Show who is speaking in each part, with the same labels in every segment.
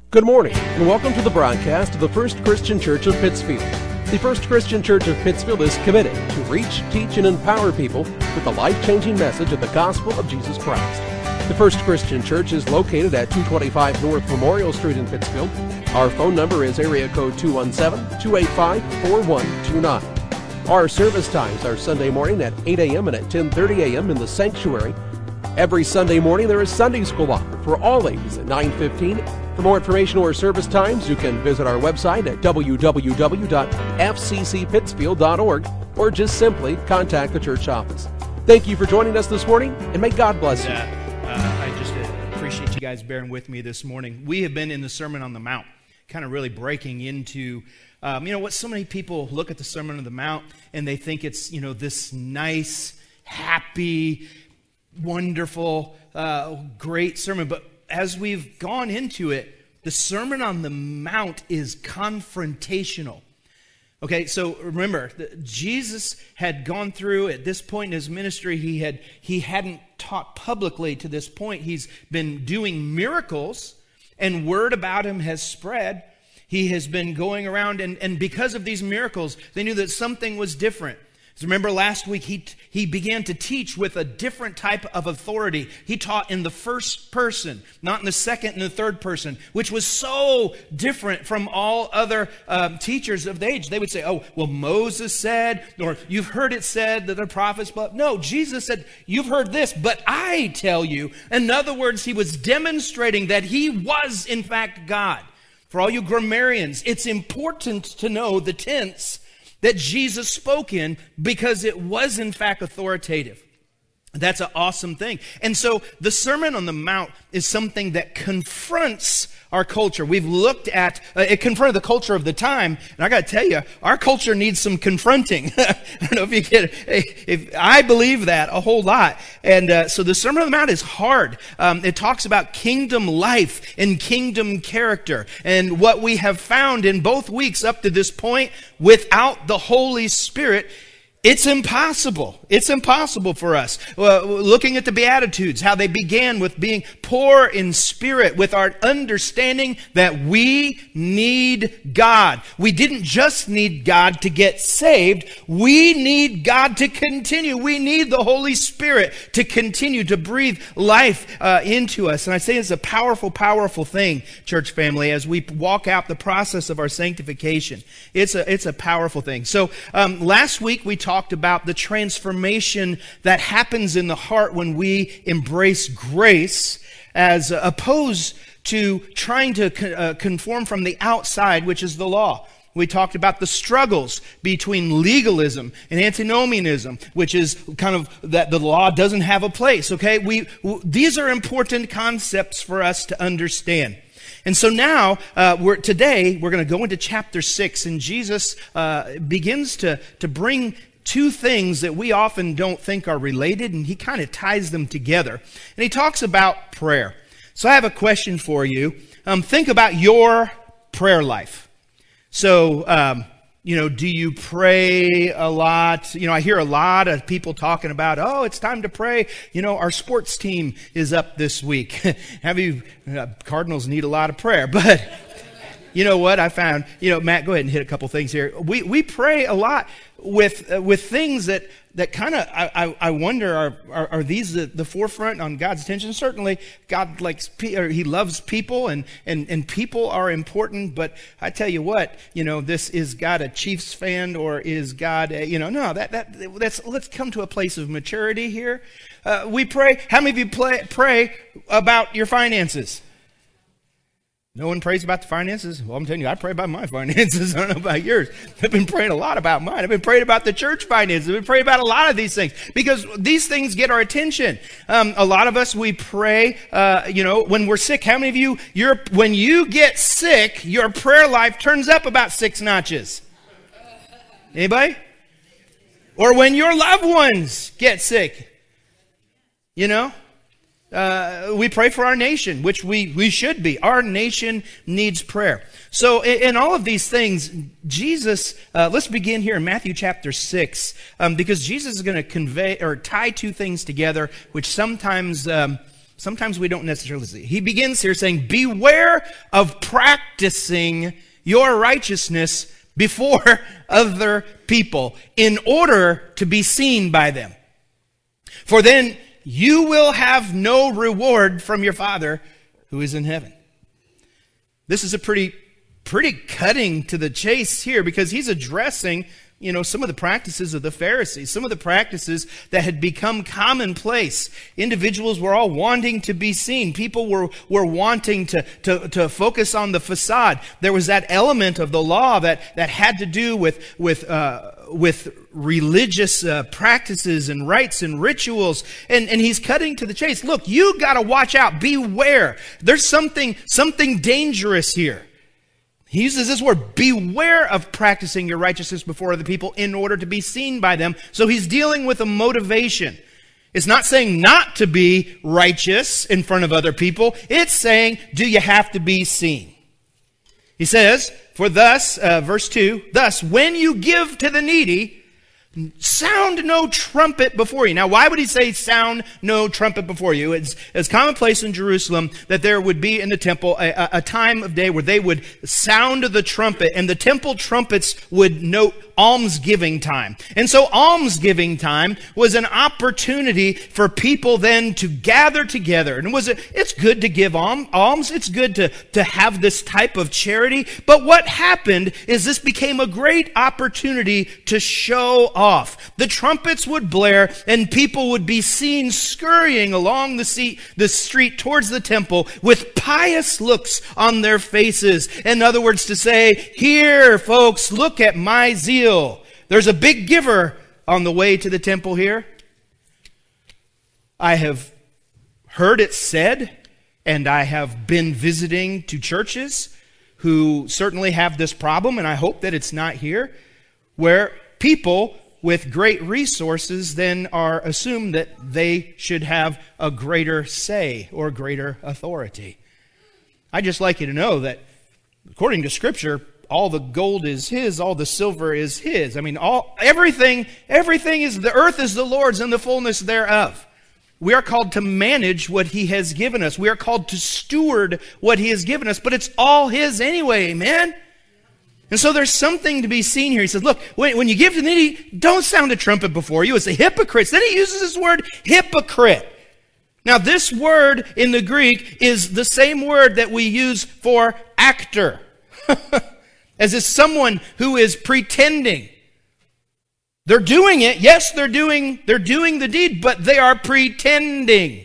Speaker 1: Good morning, and welcome to the broadcast of the First Christian Church of Pittsfield. The First Christian Church of Pittsfield is committed to reach, teach, and empower people with the life-changing message of the gospel of Jesus Christ. The First Christian Church is located at 225 North Memorial Street in Pittsfield. Our phone number is area code 217-285-4129. Our service times are Sunday morning at 8 a.m. and at 10:30 a.m. in the sanctuary. Every Sunday morning there is Sunday school offered for all ages at 9:15. For more information or service times, you can visit our website at www.fccpittsfield.org or just simply contact the church office. Thank you for joining us this morning, and may God bless you.
Speaker 2: I just appreciate you guys bearing with me this morning. We have been in the Sermon on the Mount, kind of really breaking into, what so many people look at the Sermon on the Mount and they think it's, this nice, happy, wonderful, great sermon. But as we've gone into it, the Sermon on the Mount is confrontational. Okay, so remember, Jesus had gone through, at this point in his ministry, he hadn't taught publicly to this point. He's been doing miracles, and word about him has spread. He has been going around, and because of these miracles, they knew that something was different. So remember last week, he began to teach with a different type of authority. He taught in the first person, not in the second and the third person, which was so different from all other teachers of the age. They would say, oh, well, Moses said, or you've heard it said that the prophets, but no, Jesus said, you've heard this, but I tell you. In other words, he was demonstrating that he was, in fact, God. For all you grammarians, it's important to know the tense that Jesus spoke in, because it was in fact authoritative. That's an awesome thing. And so the Sermon on the Mount is something that confronts our culture. We've looked at, it confronted the culture of the time, and I got to tell you, our culture needs some confronting. I don't know if you get it. If I believe that a whole lot. And so the Sermon on the Mount is hard. It talks about kingdom life and kingdom character. And what we have found in both weeks up to this point, without the Holy Spirit, it's impossible. It's impossible for us. Looking at the Beatitudes, how they began with being poor in spirit, with our understanding that we need God. We didn't just need God to get saved. We need God to continue. We need the Holy Spirit to continue to breathe life into us. And I say it's a powerful, powerful thing, church family, as we walk out the process of our sanctification. It's a powerful thing. So last week we talked about the transformation that happens in the heart when we embrace grace, as opposed to trying to conform from the outside, which is the law. We talked about the struggles between legalism and antinomianism, which is kind of that the law doesn't have a place. Okay, these are important concepts for us to understand. And so now, today, we're going to go into chapter 6, and Jesus begins to bring two things that we often don't think are related, and he kind of ties them together. And he talks about prayer. So I have a question for you. Think about your prayer life. So, do you pray a lot? I hear a lot of people talking about, oh, it's time to pray. Our sports team is up this week. Cardinals need a lot of prayer, but you know what I found? Matt, go ahead and hit a couple things here. We pray a lot with things that kind of, I wonder, are these the forefront on God's attention? Certainly, God he loves people, and people are important. But I tell you what, is God a Chiefs fan, or is God, no, let's come to a place of maturity here. We pray. How many of you pray about your finances? No one prays about the finances? Well, I'm telling you, I pray about my finances. I don't know about yours. I've been praying a lot about mine. I've been praying about the church finances. I've been praying about a lot of these things, because these things get our attention. A lot of us, we pray, when we're sick. How many of you, when you get sick, your prayer life turns up about 6 notches? Anybody? Or when your loved ones get sick, we pray for our nation, which we should be. Our nation needs prayer. So in all of these things, Jesus, let's begin here in Matthew chapter 6, because Jesus is going to convey or tie two things together, which sometimes sometimes we don't necessarily see. He begins here saying, beware of practicing your righteousness before other people in order to be seen by them. For then you will have no reward from your Father who is in heaven. This is a pretty cutting to the chase here, because he's addressing, some of the practices of the Pharisees, some of the practices that had become commonplace. Individuals were all wanting to be seen. People were wanting to focus on the facade. There was that element of the law that had to do with religious practices and rites and rituals. And he's cutting to the chase. Look, you got to watch out. Beware. There's something dangerous here. He uses this word, beware of practicing your righteousness before other people in order to be seen by them. So he's dealing with a motivation. It's not saying not to be righteous in front of other people. It's saying, do you have to be seen? He says, for thus, verse 2, thus, when you give to the needy, sound no trumpet before you. Now, why would he say sound no trumpet before you? It's commonplace in Jerusalem that there would be in the temple a time of day where they would sound the trumpet, and the temple trumpets would note almsgiving time. And so almsgiving time was an opportunity for people then to gather together. And it's good to give alms. It's good to have this type of charity. But what happened is this became a great opportunity to show off. The trumpets would blare and people would be seen scurrying along the street towards the temple with pious looks on their faces. In other words, to say, here, folks, look at my zeal. There's a big giver on the way to the temple here. I have heard it said, and I have been visiting to churches who certainly have this problem, and I hope that it's not here, where people with great resources then are assumed that they should have a greater say or greater authority. I'd just like you to know that according to Scripture, all the gold is His, all the silver is His. I mean, everything is, the earth is the Lord's and the fullness thereof. We are called to manage what He has given us. We are called to steward what He has given us, but it's all His anyway, man. And so there's something to be seen here. He says, look, when you give to the needy, don't sound a trumpet before you. It's the hypocrites. Then he uses this word, hypocrite. Now, this word in the Greek is the same word that we use for actor. As is someone who is pretending. They're doing it. Yes, they're doing the deed, but they are pretending.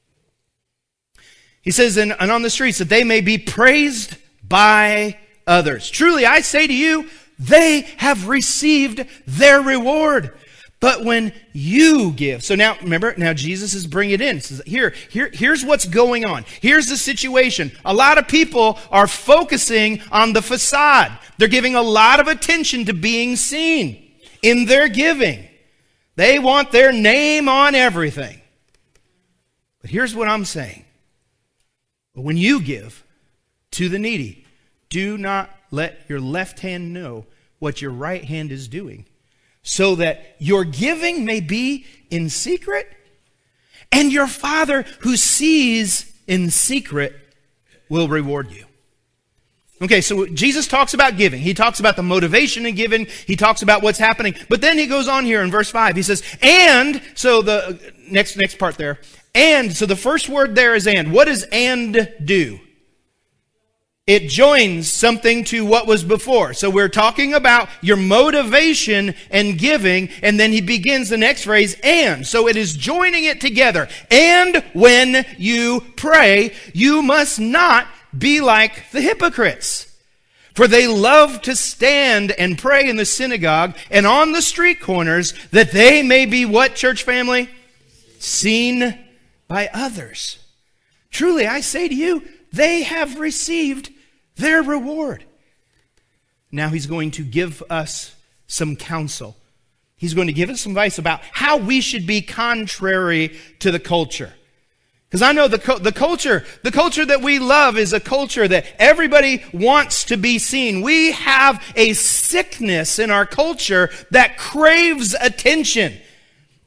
Speaker 2: He says, and on the streets, that they may be praised by others. Truly, I say to you, they have received their reward. But when you give, so now, remember, now Jesus is bringing it in. He says, here's what's going on. Here's the situation. A lot of people are focusing on the facade. They're giving a lot of attention to being seen in their giving. They want their name on everything. But here's what I'm saying. When you give to the needy, do not let your left hand know what your right hand is doing, so that your giving may be in secret, and your Father who sees in secret will reward you. Okay, so Jesus talks about giving. He talks about the motivation in giving. He talks about what's happening. But then he goes on here in verse 5. He says, and, so the next part there, and, so the first word there is and. What does and do? It joins something to what was before. So we're talking about your motivation and giving, and then he begins the next phrase, and. So it is joining it together. And when you pray, you must not be like the hypocrites. For they love to stand and pray in the synagogue and on the street corners, that they may be what, church family? Seen by others. Truly, I say to you, they have received their reward. Now he's going to give us some counsel. He's going to give us some advice about how we should be contrary to the culture. Because I know the culture that we love is a culture that everybody wants to be seen. We have a sickness in our culture that craves attention.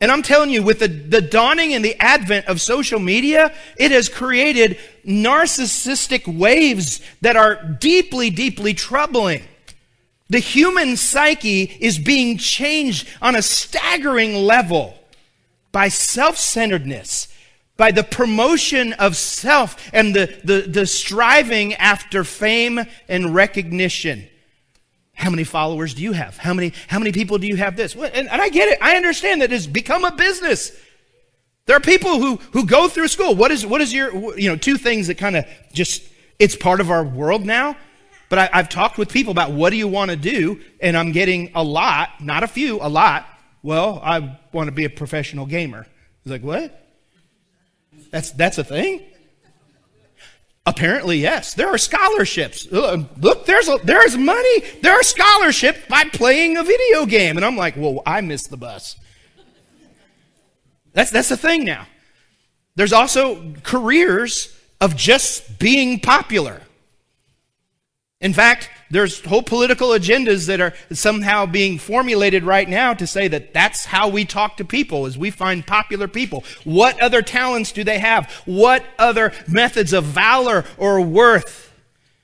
Speaker 2: And I'm telling you, with the dawning and the advent of social media, it has created narcissistic waves that are deeply, deeply troubling. The human psyche is being changed on a staggering level by self-centeredness, by the promotion of self and the striving after fame and recognition. How many followers do you have? How many people do you have this? And I get it. I understand that it's become a business. There are people who go through school. What is your, two things that kind of just, it's part of our world now. But I've talked with people about what do you want to do, and I'm getting a lot, not a few, a lot. Well, I want to be a professional gamer. It's like, what? That's a thing? Apparently, yes. There are scholarships. Look, there's money. There are scholarships by playing a video game. And I'm like, well, I missed the bus. That's the thing now. There's also careers of just being popular. In fact, there's whole political agendas that are somehow being formulated right now to say that that's how we talk to people, is we find popular people. What other talents do they have? What other methods of valor or worth?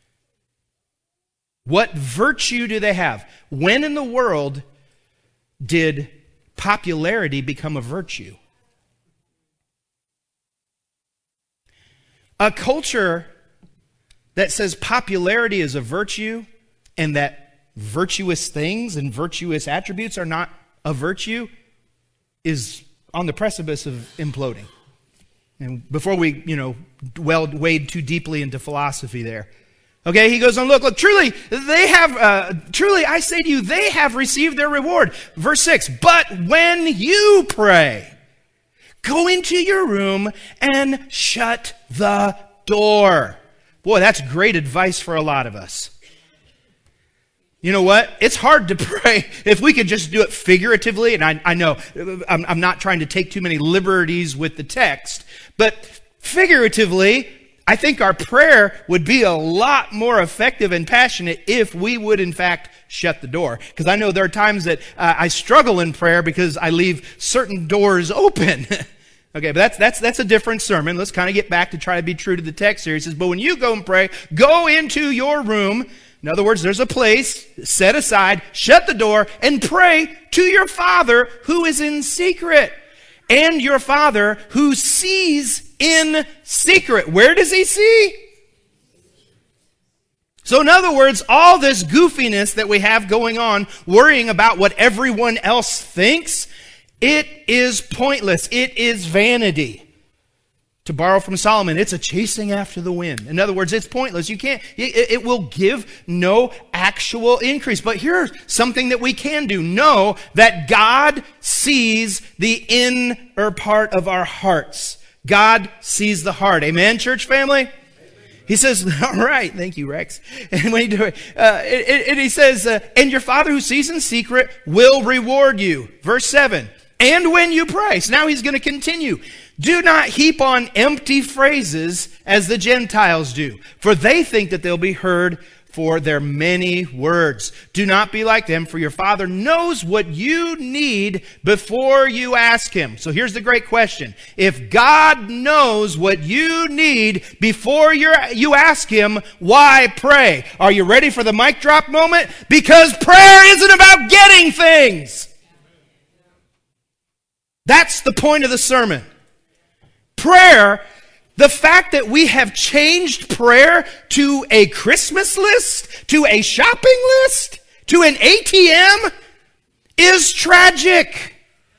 Speaker 2: What virtue do they have? When in the world did popularity become a virtue? A culture that says popularity is a virtue and that virtuous things and virtuous attributes are not a virtue is on the precipice of imploding. And before we, wade too deeply into philosophy there. Okay, he goes on, look, truly I say to you, they have received their reward. Verse 6, but when you pray, go into your room and shut the door. Boy, that's great advice for a lot of us. You know what? It's hard to pray if we could just do it figuratively. And I know I'm not trying to take too many liberties with the text, but figuratively, I think our prayer would be a lot more effective and passionate if we would, in fact, shut the door. Because I know there are times that I struggle in prayer because I leave certain doors open. Okay, but that's a different sermon. Let's kind of get back to try to be true to the text here. He says, but when you go and pray, go into your room. In other words, there's a place set aside, shut the door, and pray to your Father who is in secret. And your Father who sees in secret. Where does he see? So in other words, all this goofiness that we have going on, worrying about what everyone else thinks, it is pointless. It is vanity. To borrow from Solomon, it's a chasing after the wind. In other words, it's pointless. It will give no actual increase. But here's something that we can do. Know that God sees the inner part of our hearts. God sees the heart. Amen, church family? He says, all right, thank you, Rex. And when you do it, and he says, and your Father who sees in secret will reward you. Verse 7. And when you pray. So now he's going to continue. Do not heap on empty phrases as the Gentiles do, for they think that they'll be heard for their many words. Do not be like them, for your Father knows what you need before you ask him. So here's the great question. If God knows what you need before you ask him, why pray? Are you ready for the mic drop moment? Because prayer isn't about getting things. That's the point of the sermon. Prayer, the fact that we have changed prayer to a Christmas list, to a shopping list, to an ATM, is tragic.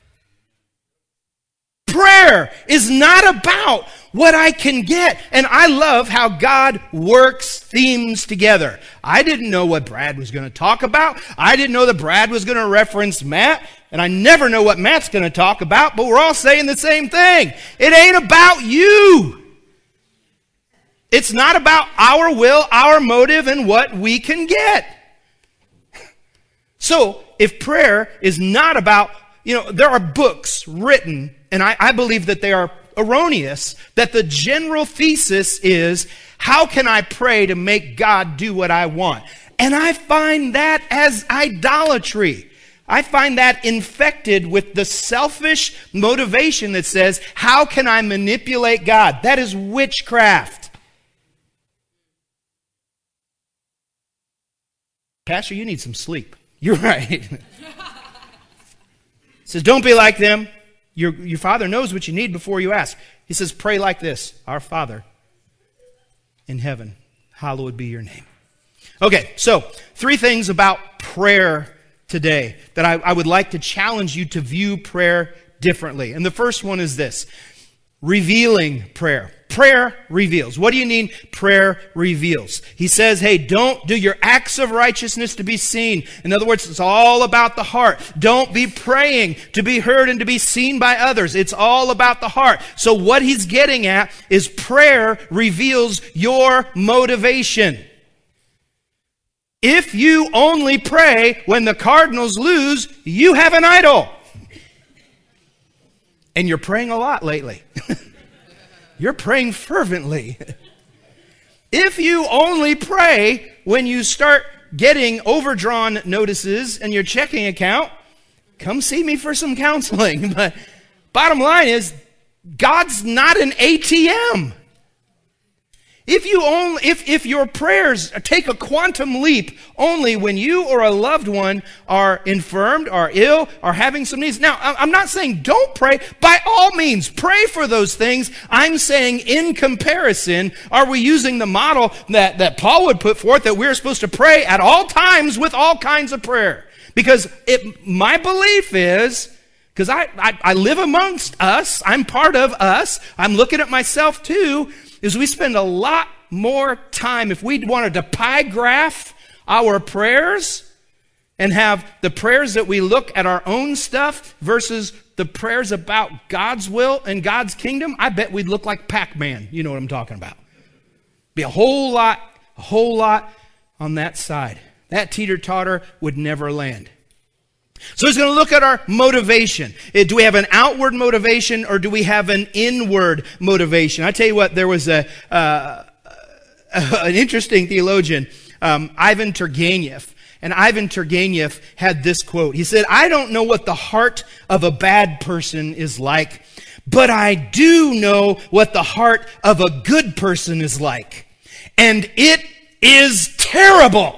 Speaker 2: Prayer is not about what I can get. And I love how God works themes together. I didn't know what Brad was going to talk about. I didn't know that Brad was going to reference Matt. And I never know what Matt's going to talk about, but we're all saying the same thing. It ain't about you. It's not about our will, our motive, and what we can get. So, if prayer is not about, there are books written, and I believe that they are erroneous, that the general thesis is, how can I pray to make God do what I want? And I find that as idolatry. I find that infected with the selfish motivation that says, how can I manipulate God? That is witchcraft. Pastor, you need some sleep. You're right. It says, don't be like them. Your Father knows what you need before you ask. He says, pray like this. Our Father in heaven, hallowed be your name. Okay, so 3 things about prayer today that I would like to challenge you to view prayer differently. And the first one is this: revealing prayer. Prayer reveals. What do you mean prayer reveals? He says, hey, don't do your acts of righteousness to be seen. In other words, it's all about the heart. Don't be praying to be heard and to be seen by others. It's all about the heart. So what he's getting at is prayer reveals your motivation. If you only pray when the Cardinals lose, you have an idol. And you're praying a lot lately. You're praying fervently. If you only pray when you start getting overdrawn notices in your checking account, come see me for some counseling. But bottom line is, God's not an ATM. If your prayers take a quantum leap only when you or a loved one are infirmed, are ill, are having some needs. Now, I'm not saying don't pray. By all means, pray for those things. I'm saying in comparison, are we using the model that Paul would put forth, that we're supposed to pray at all times with all kinds of prayer? Because my belief is, because I live amongst us, I'm part of us, I'm looking at myself too, is we spend a lot more time, if we wanted to pie graph our prayers and have the prayers that we look at our own stuff versus the prayers about God's will and God's kingdom, I bet we'd look like Pac-Man. You know what I'm talking about. Be a whole lot on that side. That teeter-totter would never land. So he's going to look at our motivation. Do we have an outward motivation or do we have an inward motivation? I tell you what, there was an interesting theologian, Ivan Turgenev. And Ivan Turgenev had this quote. He said, I don't know what the heart of a bad person is like, but I do know what the heart of a good person is like. And it is terrible.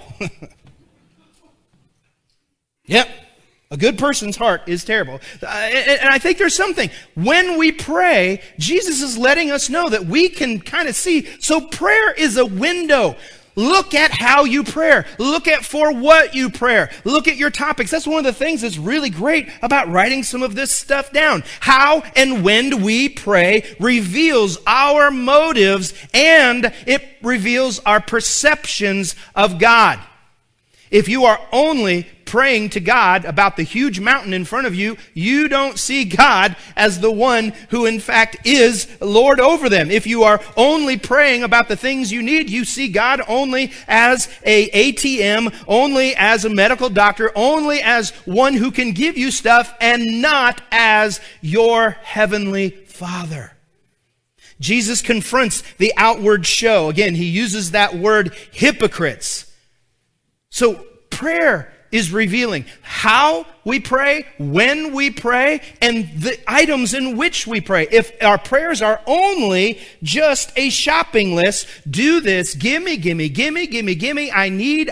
Speaker 2: Yep. A good person's heart is terrible. And I think there's something. When we pray, Jesus is letting us know that we can kind of see. So prayer is a window. Look at how you pray. Look at for what you pray. Look at your topics. That's one of the things that's really great about writing some of this stuff down. How and when we pray reveals our motives and it reveals our perceptions of God. If you are only praying to God about the huge mountain in front of you, you don't see God as the one who in fact is Lord over them. If you are only praying about the things you need, you see God only as a ATM, only as a medical doctor, only as one who can give you stuff and not as your heavenly Father. Jesus confronts the outward show. Again, he uses that word hypocrites. So prayer is revealing how we pray, when we pray, and the items in which we pray. If our prayers are only just a shopping list, do this, gimme, I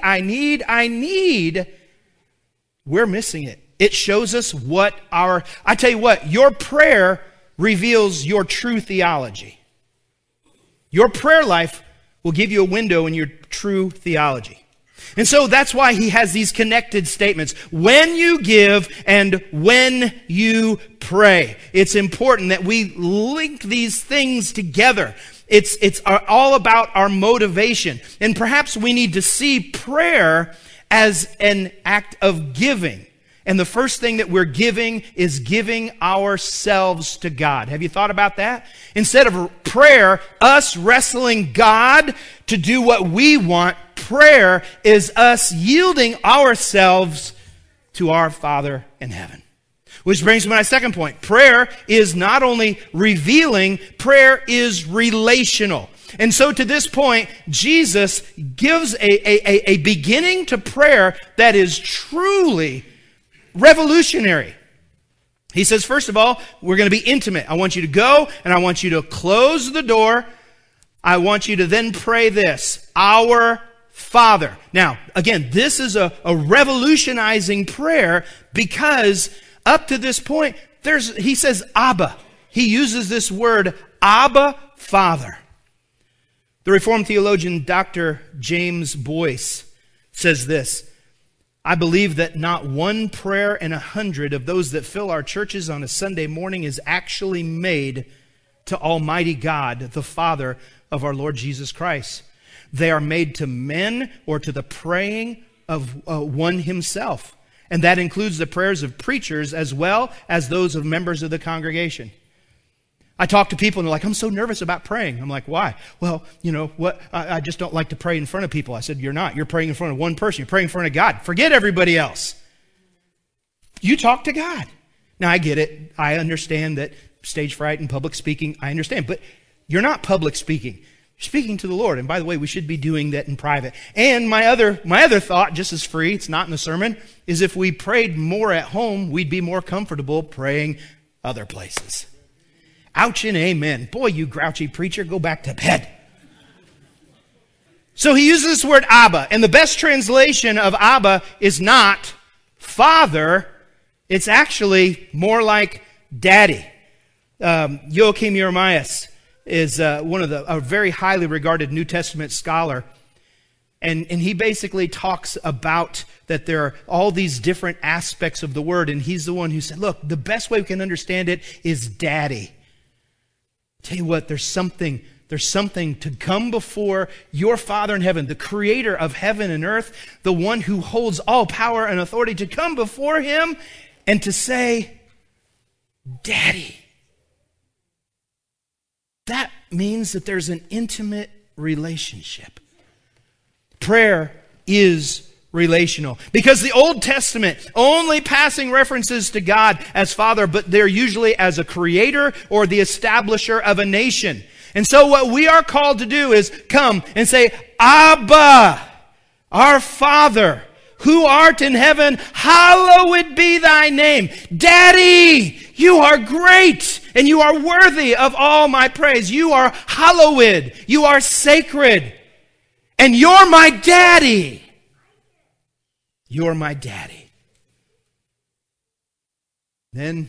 Speaker 2: need, we're missing it. It shows us I tell you what, your prayer reveals your true theology. Your prayer life will give you a window in your true theology. And so that's why he has these connected statements. When you give and when you pray. It's important that we link these things together. It's all about our motivation. And perhaps we need to see prayer as an act of giving. And the first thing that we're giving is giving ourselves to God. Have you thought about that? Instead of prayer, us wrestling God to do what we want, prayer is us yielding ourselves to our Father in heaven. Which brings me to my second point. Prayer is not only revealing, prayer is relational. And so to this point, Jesus gives a beginning to prayer that is truly revolutionary. He says, first of all, we're going to be intimate. I want you to go and I want you to close the door. I want you to then pray this, Our Father. Now, again, this is a revolutionizing prayer because up to this point, he says Abba. He uses this word, Abba, Father. The Reformed theologian Dr. James Boyce says this, I believe that not one prayer in 100 of those that fill our churches on a Sunday morning is actually made to Almighty God, the Father of our Lord Jesus Christ. They are made to men or to the praying of one himself. And that includes the prayers of preachers as well as those of members of the congregation. I talk to people and they're like, I'm so nervous about praying. I'm like, why? Well, you know what? I just don't like to pray in front of people. I said, you're not. You're praying in front of one person. You're praying in front of God. Forget everybody else. You talk to God. Now, I get it. I understand that stage fright and public speaking, I understand. But you're not public speaking. You're speaking to the Lord. And by the way, we should be doing that in private. And my other thought, just as free, it's not in the sermon, is if we prayed more at home, we'd be more comfortable praying other places. Ouch and amen. Boy, you grouchy preacher, go back to bed. So he uses this word Abba, and the best translation of Abba is not Father. It's actually more like Daddy. Joachim Jeremias is a very highly regarded New Testament scholar, and he basically talks about that there are all these different aspects of the word, and he's the one who said, look, the best way we can understand it is Daddy. Tell you what, there's something to come before your Father in heaven, the creator of heaven and earth, the one who holds all power and authority, to come before him and to say, Daddy. That means that there's an intimate relationship. Prayer is relational. Because the Old Testament only passing references to God as Father, but they're usually as a creator or the establisher of a nation. And so what we are called to do is come and say, Abba, our Father, who art in heaven, hallowed be thy name. Daddy, you are great and you are worthy of all my praise. You are hallowed. You are sacred. And you're my daddy. You're my daddy. Then,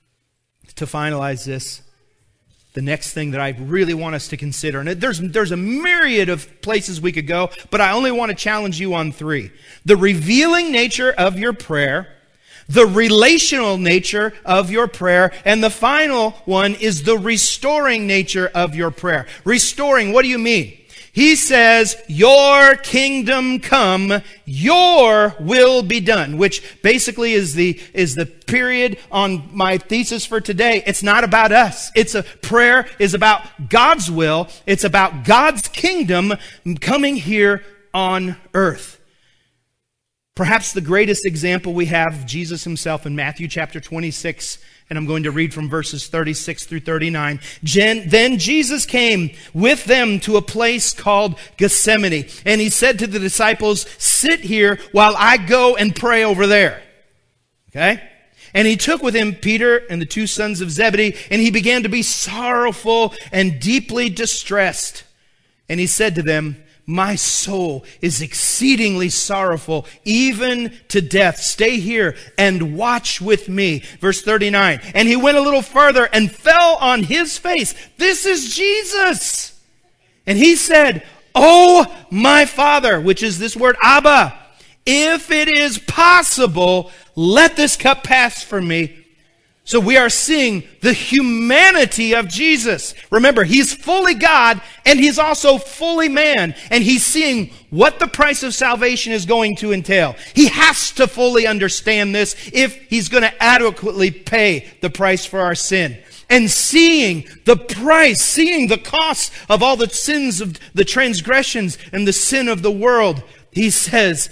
Speaker 2: to finalize this, the next thing that I really want us to consider, and there's a myriad of places we could go, but I only want to challenge you on 3. The revealing nature of your prayer, the relational nature of your prayer, and the final one is the restoring nature of your prayer. Restoring, what do you mean? He says, your kingdom come, your will be done, which basically is the period on my thesis for today. It's not about us. Prayer is about God's will. It's about God's kingdom coming here on earth. Perhaps the greatest example we have, Jesus himself in Matthew chapter 26, and I'm going to read from verses 36 through 39. Then Jesus came with them to a place called Gethsemane, and he said to the disciples, sit here while I go and pray over there. Okay? And he took with him Peter and the 2 sons of Zebedee, and he began to be sorrowful and deeply distressed. And he said to them, my soul is exceedingly sorrowful, even to death. Stay here and watch with me. Verse 39. And he went a little further and fell on his face. This is Jesus. And he said, oh, my Father, which is this word Abba, if it is possible, let this cup pass from me. So we are seeing the humanity of Jesus. Remember, he's fully God and he's also fully man. And he's seeing what the price of salvation is going to entail. He has to fully understand this if he's going to adequately pay the price for our sin. And seeing the price, seeing the cost of all the sins of the transgressions and the sin of the world, he says,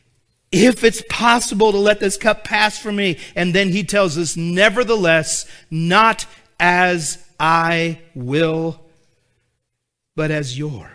Speaker 2: if it's possible to let this cup pass from me. And then he tells us, nevertheless, not as I will, but as your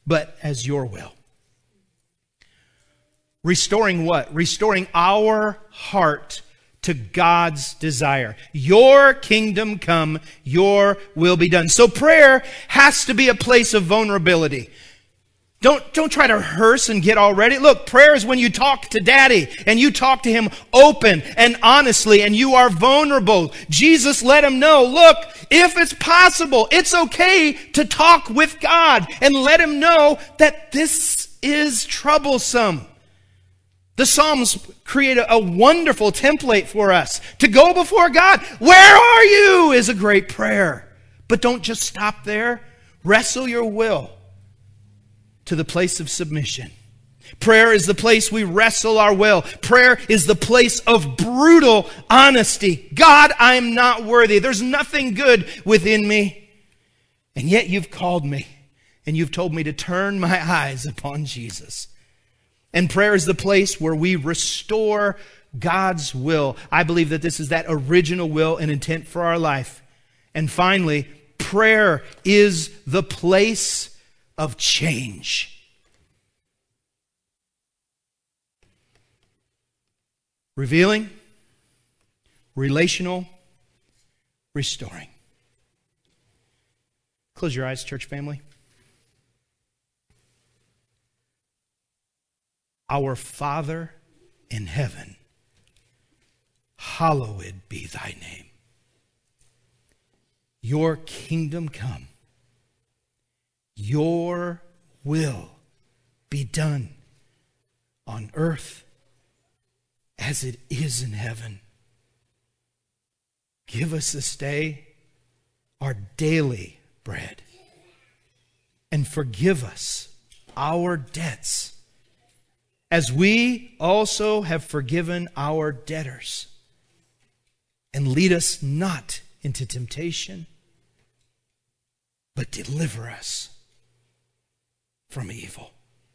Speaker 2: will. Restoring what? Restoring our heart to God's desire. Your kingdom come, your will be done. So prayer has to be a place of vulnerability. Don't try to rehearse and get all ready. Look, prayer is when you talk to Daddy and you talk to Him open and honestly and you are vulnerable. Jesus let him know, look, if it's possible, it's okay to talk with God and let Him know that this is troublesome. The Psalms create a wonderful template for us to go before God. Where are you is a great prayer. But don't just stop there. Wrestle your will to the place of submission. Prayer is the place we wrestle our will. Prayer is the place of brutal honesty. God, I'm not worthy. There's nothing good within me. And yet you've called me and you've told me to turn my eyes upon Jesus. And prayer is the place where we restore God's will. I believe that this is that original will and intent for our life. And finally, prayer is the place of change. Revealing, relational, restoring. Close your eyes, church family. Our Father in heaven, hallowed be thy name. Your kingdom come. Your will be done on earth as it is in heaven. Give us this day our daily bread, and forgive us our debts as we also have forgiven our debtors. And lead us not into temptation, but deliver us from evil.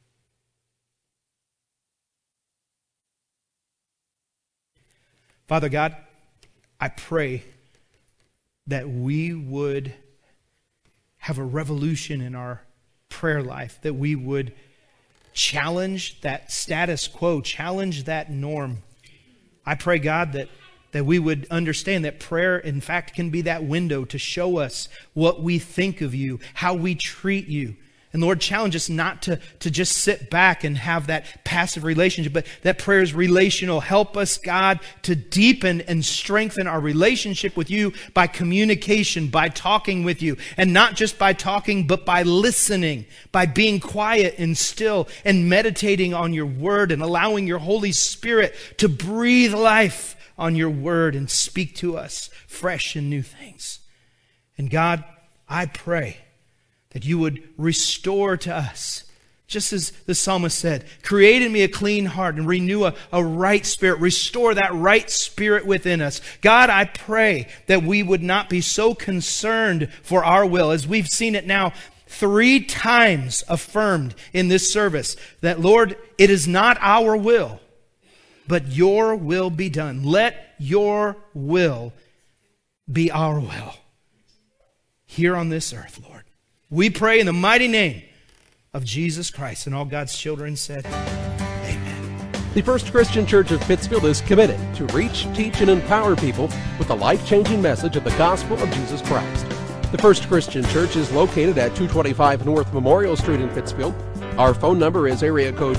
Speaker 2: Father God, I pray that we would have a revolution in our prayer life, that we would challenge that status quo, challenge that norm. I pray, God, that we would understand that prayer, in fact, can be that window to show us what we think of you, how we treat you. And Lord, challenge us not to just sit back and have that passive relationship, but that prayer is relational. Help us, God, to deepen and strengthen our relationship with you by communication, by talking with you. And not just by talking, but by listening, by being quiet and still and meditating on your word and allowing your Holy Spirit to breathe life on your word and speak to us fresh and new things. And God, I pray that you would restore to us, just as the psalmist said, create in me a clean heart and renew a right spirit. Restore that right spirit within us. God, I pray that we would not be so concerned for our will, as we've seen it now 3 times affirmed in this service, that Lord, it is not our will, but your will be done. Let your will be our will here on this earth, Lord. We pray in the mighty name of Jesus Christ. And all God's children said, amen.
Speaker 1: The First Christian Church of Pittsfield is committed to reach, teach, and empower people with the life-changing message of the gospel of Jesus Christ. The First Christian Church is located at 225 North Memorial Street in Pittsfield. Our phone number is area code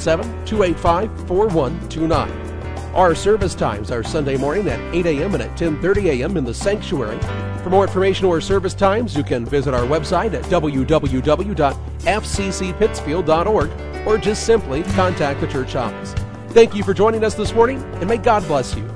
Speaker 1: 217-285-4129. Our service times are Sunday morning at 8 a.m. and at 10:30 a.m. in the sanctuary. For more information or service times, you can visit our website at www.fccpittsfield.org or just simply contact the church office. Thank you for joining us this morning, and may God bless you.